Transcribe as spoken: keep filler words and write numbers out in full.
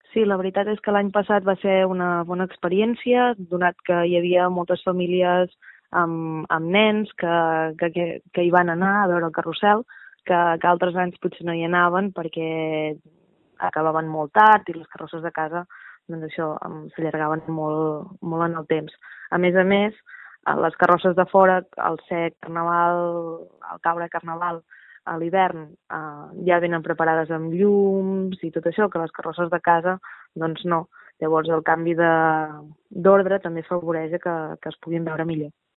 Sí, la veritat és que l'any passat va ser una bona experiència, donat que hi havia moltes famílies amb, amb nens que, que, que hi van anar a veure el carrusel, que, que altres anys potser no hi anaven perquè acabaven molt tard i les carrosses de casa doncs això s'allargaven molt, molt en el temps. A més a més, les carrosses de fora, al ser carnaval, al caure carnaval a l'hivern, eh, ja venen preparades amb llums i tot això, que les carrosses de casa, doncs no. Llavors el canvi d'ordre també afavoreix que, que es puguin veure millor.